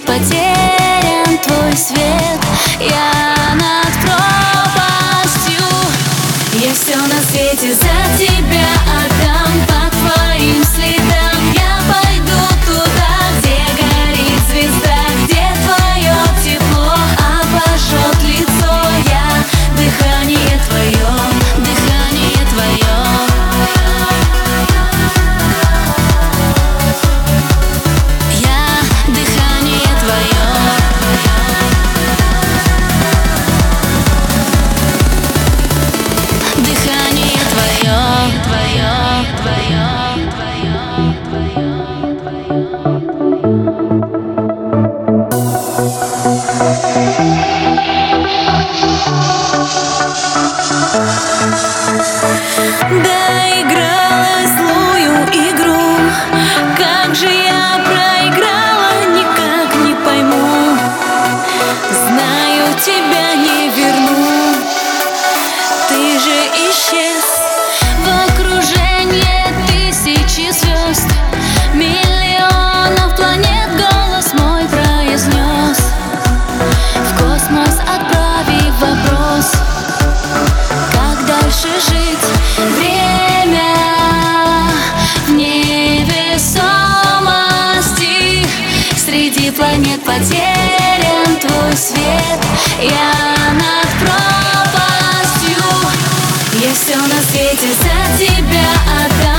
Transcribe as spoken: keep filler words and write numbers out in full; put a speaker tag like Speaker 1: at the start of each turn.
Speaker 1: потерян твой свет. Я над пропастью. Я все на свете за тебя отдам, по твоим следам. Я пойду туда, где горит звезда, где твое тепло обожжет лицо. Я дыхание твое, дыхание твое. Я дыхание твое. Дыхание твое, твое, твое, твое, твое. Доиграла злую игру, как же я проиграла, никак не пойму. Знаю, тебя не верну. Ты же исчез в окружении тысячи звезд, миллионов планет голос мой произнес, в космос отправив вопрос: как дальше жить? Время в невесомости, среди планет потерян твой свет. Я над пропастью. Я все на свете за тебя отдам.